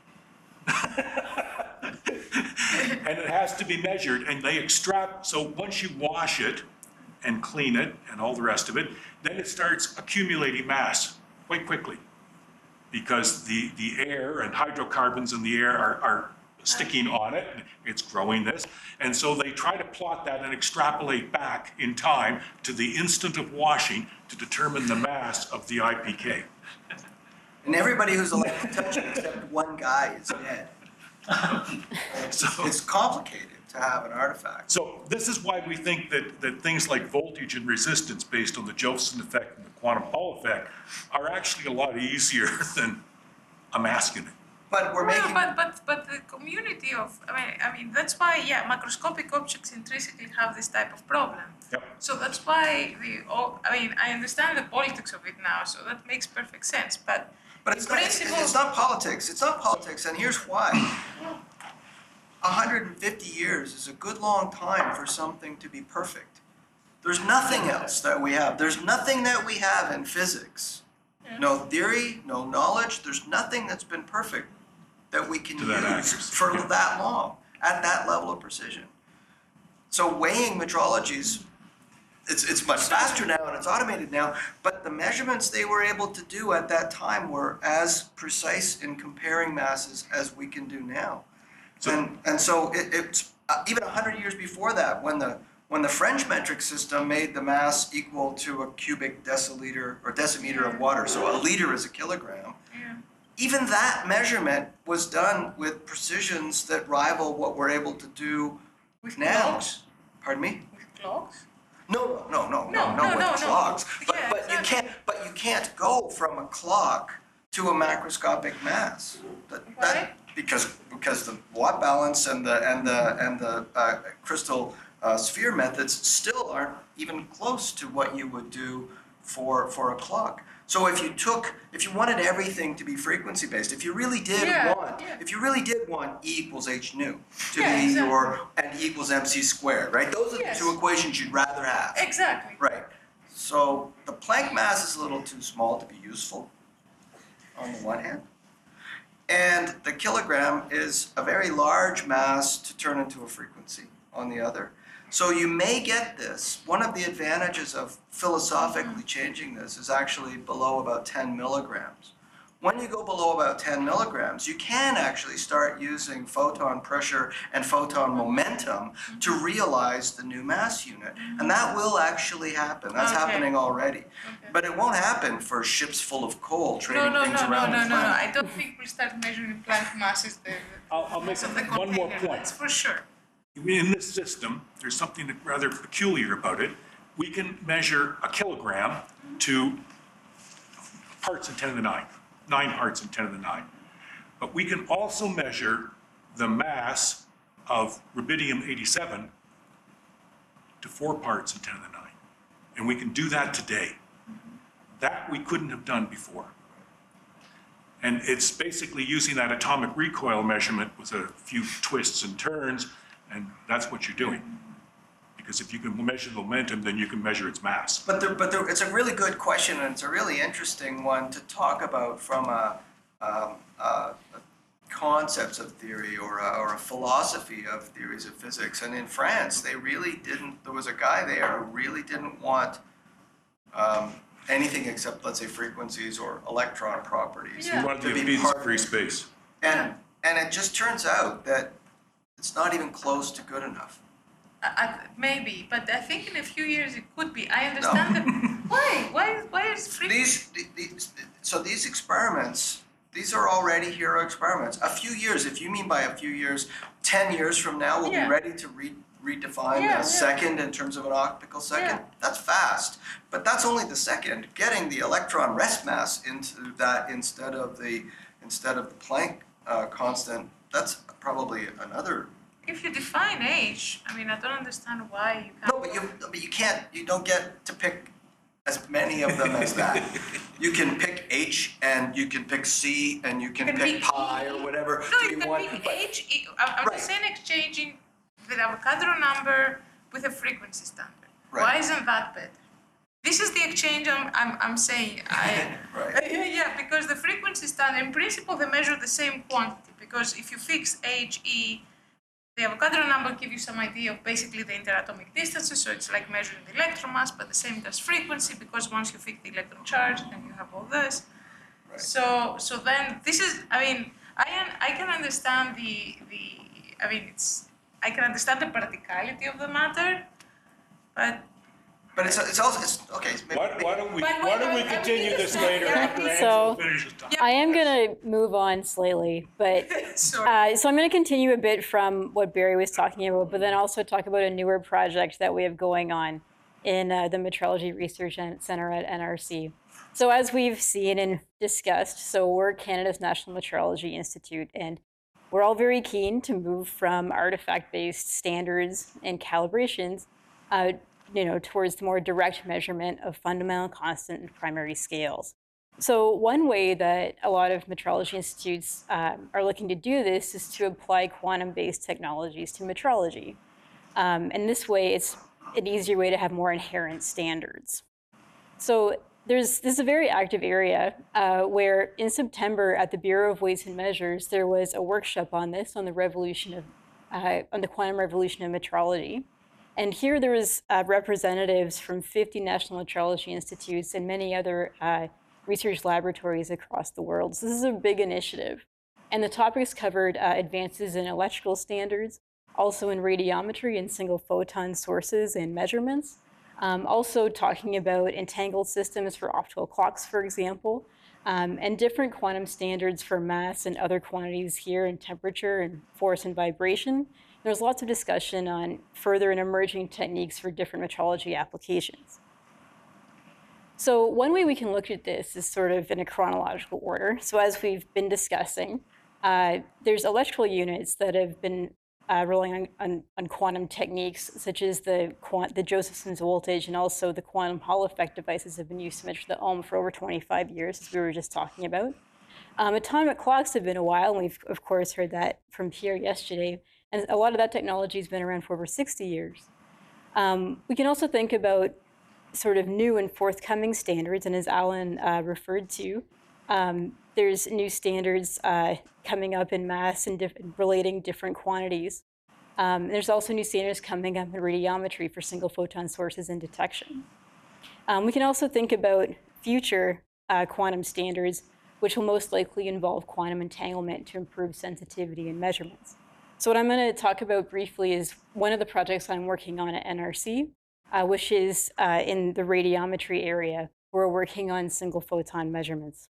And it has to be measured, and they extract, so once you wash it and clean it and all the rest of it, then it starts accumulating mass quite quickly, because the air and hydrocarbons in the air are sticking on it, it's growing this, and so they try to plot that and extrapolate back in time to the instant of washing to determine the mass of the IPK. And everybody who's allowed to touch it except one guy is dead. So- It's complicated to have an artifact. So this is why we think that things like voltage and resistance based on the Josephson effect and the quantum Hall effect are actually a lot easier than a mass unit. But we're Well, making, but the community of, I mean, that's why, yeah, macroscopic objects intrinsically have this type of problem. Yep. So that's why I understand the politics of it now, so that makes perfect sense, but it's in not, principle. it's not politics. It's not politics, and here's why. 150 years is a good long time for something to be perfect. There's nothing else that we have. There's nothing that we have in physics. No theory, no knowledge. There's nothing that's been perfect that we can To that use accuracy, for yeah. that long, at that level of precision. So weighing metrologies, it's much faster now and it's automated now, but the measurements they were able to do at that time were as precise in comparing masses as we can do now. And so it's even 100 years before that, when the French metric system made the mass equal to a cubic deciliter or decimeter of water, so a liter is a kilogram. Yeah. Even that measurement was done with precisions that rival what we're able to do With now. clocks? Pardon me? With clocks? No, No, with clocks. But, Yeah, but you exactly. you can't go from a clock to a macroscopic mass. Why? Because the Watt balance and the crystal sphere methods still aren't even close to what you would do for a clock. So if you wanted everything to be frequency based, if you really did want E equals h nu to Yeah, be exactly. your and E equals mc squared, right? Those are Yes. the 2 equations you'd rather have. Exactly. Right. So the Planck mass is a little too small to be useful on the one hand. And the kilogram is a very large mass to turn into a frequency on the other. So you may get this. One of the advantages of philosophically changing this is actually below about 10 milligrams. When you go below about 10 milligrams, you can actually start using photon pressure and photon momentum to realize the new mass unit. And that will actually happen. That's Okay. happening already. Okay. But it won't happen for ships full of coal trading things around the No. planet. I don't think we'll start measuring Planck masses the I'll make mass of the one more container. point. That's for sure. In this system, there's something rather peculiar about it. We can measure a kilogram to parts in 10 to the 9, 9 parts in 10 to the 9. But we can also measure the mass of rubidium-87 to 4 parts in 10 to the 9. And we can do that today. That we couldn't have done before. And it's basically using that atomic recoil measurement with a few twists and turns, and that's what you're doing. Because if you can measure the momentum, then you can measure its mass. But it's a really good question, and it's a really interesting one to talk about from a concepts of theory or a philosophy of theories of physics. And in France, they really didn't. There was a guy there who really didn't want anything except, let's say, frequencies or electron properties. Yeah. You want To to be be a piece part of of free it. space. And it just turns out that it's not even close to good enough. Maybe, but I think in a few years it could be. I understand that. Why? Why is free? So these experiments, These are already hero experiments. A few years, if you mean by a few years, 10 years from now, we'll Yeah. be ready to redefine Yeah, the second in terms of an optical second. Yeah. That's fast, but that's only the second. Getting the electron rest mass into that instead of the Planck constant, that's probably another. If you define H, I mean, I don't understand why you can't. No, but you can't. You don't get to pick as many of them as that. You can pick H and you can pick C and you can pick pi or whatever. No, Do you you can want- pick but- H. I'm Right. just saying exchanging the Avogadro number with a frequency standard. Why Right. isn't that better? This is the exchange I'm saying. Right. Yeah, because the frequency standard, in principle, they measure the same quantity. Because if you fix H, E, the Avogadro number gives you some idea of basically the interatomic distances. So it's like measuring the electron mass, but the same does frequency, because once you fix the electron charge, then you have all this. Right. So then this is, I mean, I can understand I can understand the practicality of the matter, but But it's also okay. Maybe, Why don't we Why continue this later Yeah, after please. Angela So- finishes talking? I am going to move on slightly, but sorry. so I'm going to continue a bit from what Barry was talking about, but then also talk about a newer project that we have going on in the Metrology Research Center at NRC. So as we've seen and discussed, so we're Canada's National Metrology Institute, and we're all very keen to move from artifact-based standards and calibrations towards the more direct measurement of fundamental constant and primary scales. So one way that a lot of metrology institutes are looking to do this is to apply quantum-based technologies to metrology. And this way, it's an easier way to have more inherent standards. So this is a very active area where in September at the Bureau of Weights and Measures, there was a workshop on this, on the quantum revolution of metrology. And here there was representatives from 50 national metrology institutes and many other research laboratories across the world. So this is a big initiative. And the topics covered advances in electrical standards, also in radiometry and single photon sources and measurements. Also talking about entangled systems for optical clocks, for example, and different quantum standards for mass and other quantities here in temperature and force and vibration. There's lots of discussion on further and emerging techniques for different metrology applications. So one way we can look at this is sort of in a chronological order. So as we've been discussing, there's electrical units that have been relying on quantum techniques, such as the Josephson's voltage, and also the quantum Hall effect devices have been used to measure the ohm for over 25 years, as we were just talking about. Atomic clocks have been a while, and we've, of course, heard that from Pierre yesterday. And a lot of that technology has been around for over 60 years. We can also think about sort of new and forthcoming standards, and as Alan referred to, there's new standards coming up in mass and relating different quantities. There's also new standards coming up in radiometry for single photon sources and detection. We can also think about future quantum standards, which will most likely involve quantum entanglement to improve sensitivity and measurements. So what I'm going to talk about briefly is one of the projects I'm working on at NRC, which is in the radiometry area. We're working on single photon measurements.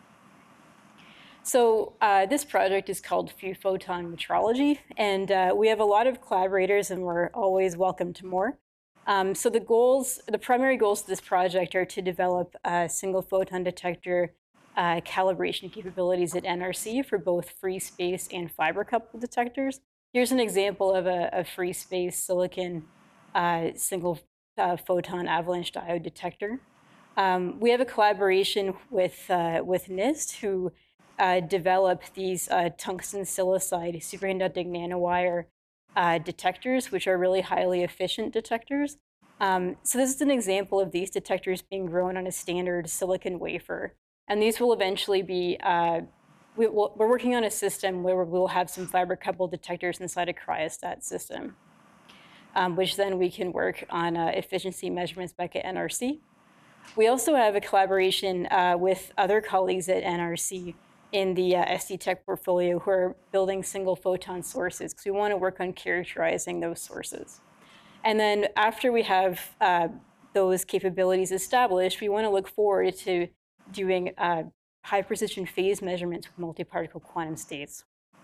So this project is called Few Photon Metrology, and we have a lot of collaborators, and we're always welcome to more. So the primary goals of this project are to develop a single photon detector calibration capabilities at NRC for both free space and fiber coupled detectors. Here's an example of a free space silicon single photon avalanche diode detector. We have a collaboration with NIST, who developed these tungsten silicide superconducting nanowire detectors, which are really highly efficient detectors. So this is an example of these detectors being grown on a standard silicon wafer. And these will eventually be, we're working on a system where we'll have some fiber coupled detectors inside a cryostat system, which then we can work on efficiency measurements back at NRC. We also have a collaboration with other colleagues at NRC in the SD Tech portfolio who are building single photon sources, because we want to work on characterizing those sources. And then after we have those capabilities established, we want to look forward to doing high precision phase measurements with multi-particle quantum states.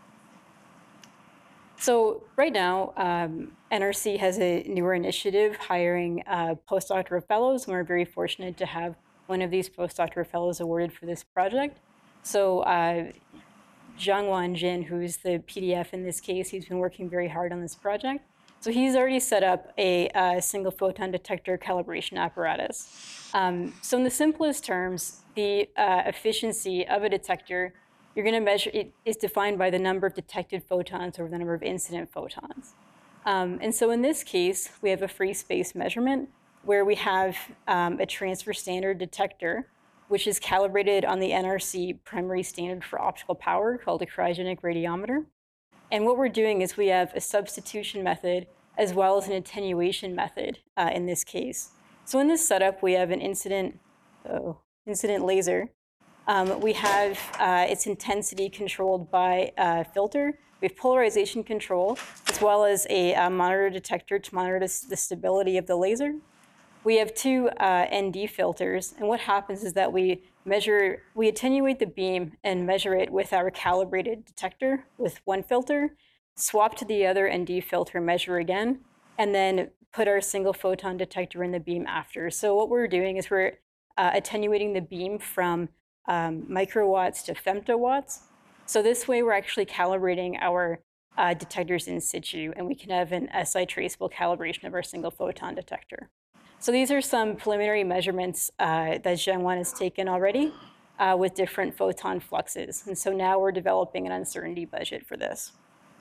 So right now, NRC has a newer initiative hiring postdoctoral fellows, and we're very fortunate to have one of these postdoctoral fellows awarded for this project. So Jianguan Jin, who's the PDF in this case, he's been working very hard on this project. So he's already set up a single photon detector calibration apparatus. So in the simplest terms, the efficiency of a detector, you're going to measure, it is defined by the number of detected photons over the number of incident photons. And so in this case, we have a free space measurement where we have a transfer standard detector, which is calibrated on the NRC primary standard for optical power called a cryogenic radiometer. And what we're doing is we have a substitution method as well as an attenuation method in this case. So in this setup, we have an incident laser. We have its intensity controlled by a filter. We have polarization control, as well as a monitor detector to monitor the stability of the laser. We have two ND filters, and what happens is that we attenuate the beam and measure it with our calibrated detector with one filter, swap to the other ND filter, measure again, and then put our single photon detector in the beam after. So what we're doing is we're attenuating the beam from microwatts to femtowatts. So this way we're actually calibrating our detectors in situ, and we can have an SI traceable calibration of our single photon detector. So these are some preliminary measurements that Jianguan has taken already with different photon fluxes. And so now we're developing an uncertainty budget for this.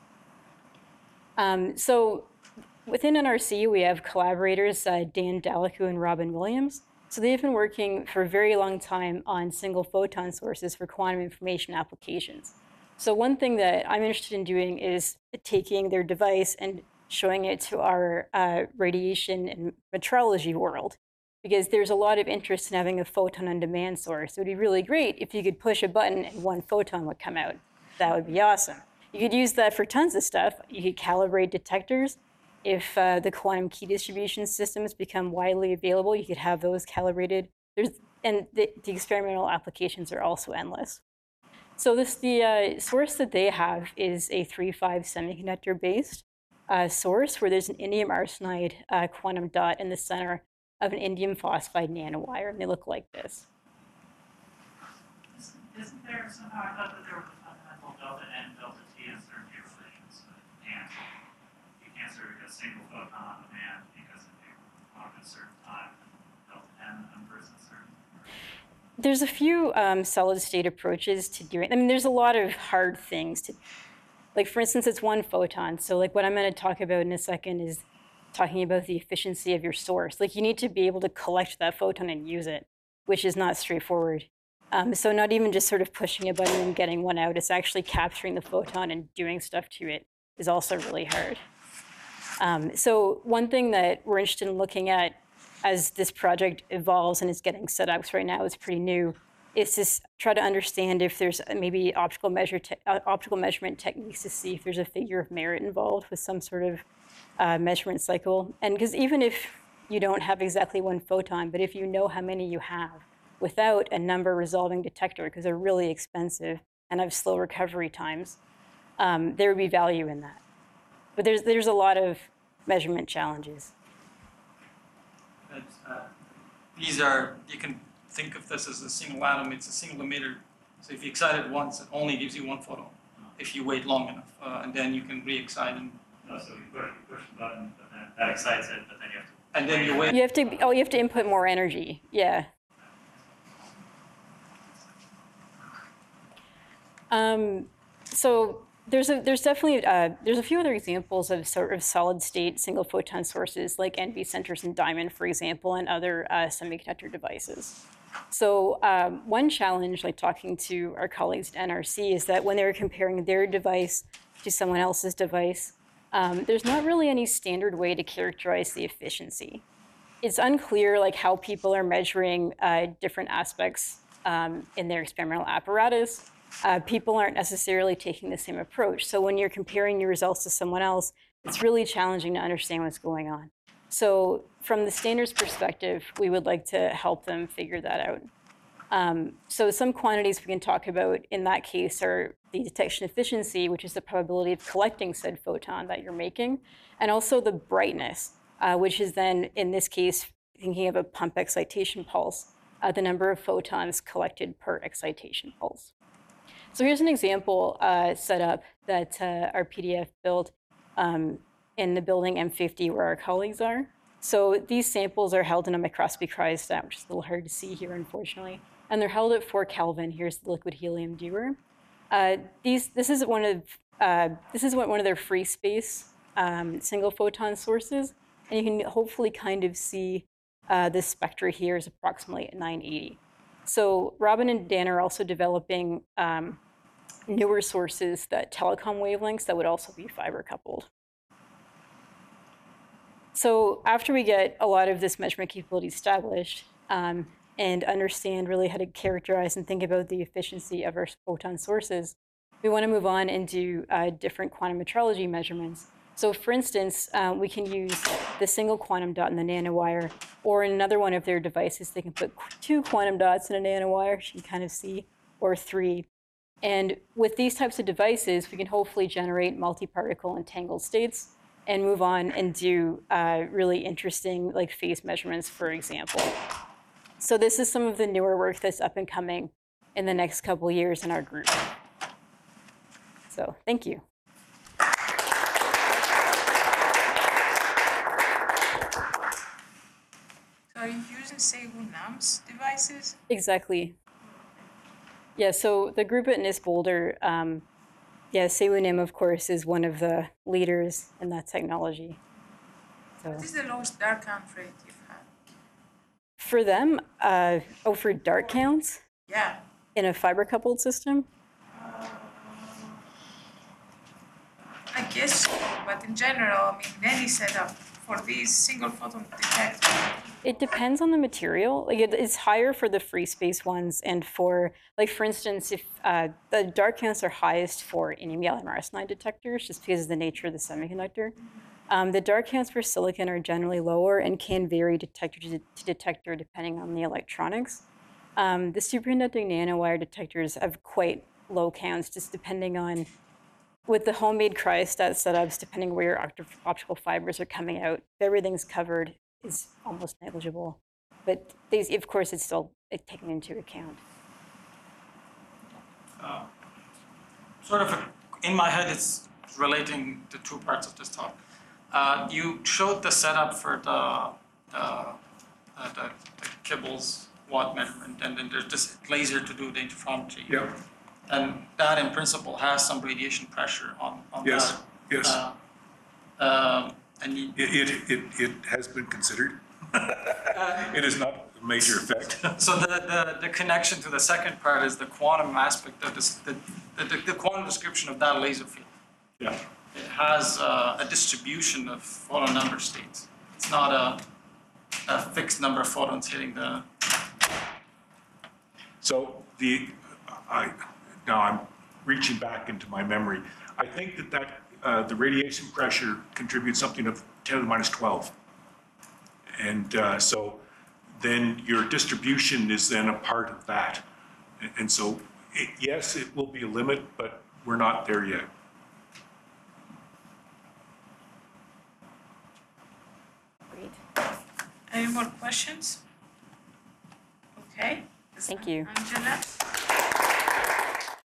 So within NRC, we have collaborators, Dan Daliku and Robin Williams. So they've been working for a very long time on single photon sources for quantum information applications. So one thing that I'm interested in doing is taking their device and showing it to our radiation and metrology world, because there's a lot of interest in having a photon on demand source. It would be really great if you could push a button and one photon would come out. That would be awesome. You could use that for tons of stuff. You could calibrate detectors. If the quantum key distribution systems become widely available, you could have those calibrated. And the experimental applications are also endless. So the source that they have is a 3.5 semiconductor-based source where there's an indium arsenide quantum dot in the center of an indium phosphide nanowire, and they look like this. Isn't there somehow, I thought that there was a fundamental delta N, delta T uncertainty relations, and you can't sort of get a single photon on demand because if you want at a certain time, delta N number is uncertain. There's a few solid state approaches to doing. I mean, there's a lot of hard things to. Like, for instance, it's one photon. So like what I'm going to talk about in a second is talking about the efficiency of your source. Like, you need to be able to collect that photon and use it, which is not straightforward. So not even just sort of pushing a button and getting one out, it's actually capturing the photon and doing stuff to it is also really hard. So one thing that we're interested in looking at as this project evolves and is getting set up, because right now it's pretty new, is to try to understand if there's maybe optical measurement techniques to see if there's a figure of merit involved with some sort of measurement cycle. And because even if you don't have exactly one photon, but if you know how many you have without a number resolving detector, because they're really expensive and have slow recovery times, there would be value in that. But there's a lot of measurement challenges. These are, you can think of this as a single atom, it's a single emitter. So if you excite it once, it only gives you one photon if you wait long enough. And then you can re-excite and... No, so you push the button, but then that excites it, but then you have to... And then you wait. You have to input more energy, yeah. So there's definitely there's a few other examples of sort of solid state single photon sources like NV centers and Diamond, for example, and other semiconductor devices. So one challenge, like talking to our colleagues at NRC, is that when they were comparing their device to someone else's device, there's not really any standard way to characterize the efficiency. It's unclear like how people are measuring different aspects in their experimental apparatus. People aren't necessarily taking the same approach. So when you're comparing your results to someone else, it's really challenging to understand what's going on. So from the standards perspective, we would like to help them figure that out. So some quantities we can talk about in that case are the detection efficiency, which is the probability of collecting said photon that you're making, and also the brightness, which is then, in this case, thinking of a pump excitation pulse, the number of photons collected per excitation pulse. So here's an example setup that our PDF built in the building M50 where our colleagues are. So these samples are held in a microscopy cryostat, which is a little hard to see here, unfortunately. And they're held at 4 Kelvin. Here's the liquid helium dewar. This is one of their free space single photon sources, and you can hopefully kind of see this spectra here is approximately at 980. So Robin and Dan are also developing newer sources that telecom wavelengths that would also be fiber coupled. So after we get a lot of this measurement capability established and understand really how to characterize and think about the efficiency of our photon sources, we want to move on and do different quantum metrology measurements. So for instance, we can use the single quantum dot in the nanowire, or in another one of their devices, they can put 2 quantum dots in a nanowire, you can kind of see, or 3. And with these types of devices, we can hopefully generate multi-particle entangled states and move on and do really interesting like phase measurements, for example. So this is some of the newer work that's up and coming in the next couple of years in our group. So thank you. So are you using Seiwu-NAM's devices? Exactly. Yeah, so the group at NIST Boulder, Seiwu-NIM, of course, is one of the leaders in that technology. So What is the lowest dark count rate you've had? for them, for dark counts Yeah. in a fiber-coupled system, I guess so, but in general, I mean, in any setup for these single photon detectors, it depends on the material. Like it's higher for the free space ones, and for instance, if the dark counts are highest for indium gallium arsenide detectors, just because of the nature of the semiconductor. The dark counts for silicon are generally lower and can vary detector to detector depending on the electronics. The superconducting nanowire detectors have quite low counts, just depending on, with the homemade cryostat setups, depending where your optical fibers are coming out, if everything's covered, is almost negligible. But these, of course, it's still taken into account. In my head, it's relating to 2 parts of this talk. You showed the setup for the Kibbles watt measurement, and then there's this laser to do the interferometry. Yeah. And that, in principle, has some radiation pressure on Yes, that. yes. And you, It has been considered. It is not a major effect. so the connection to the second part is the quantum aspect of this, the quantum description of that laser field. Yeah. It has a distribution of photon number states. It's not a fixed number of photons hitting the. So now I'm reaching back into my memory. I think that the radiation pressure contributes something of 10 to the minus 12. And so then your distribution is then a part of that. And so, yes, it will be a limit, but we're not there yet. Great. any more questions? Okay. Thank you. Angela?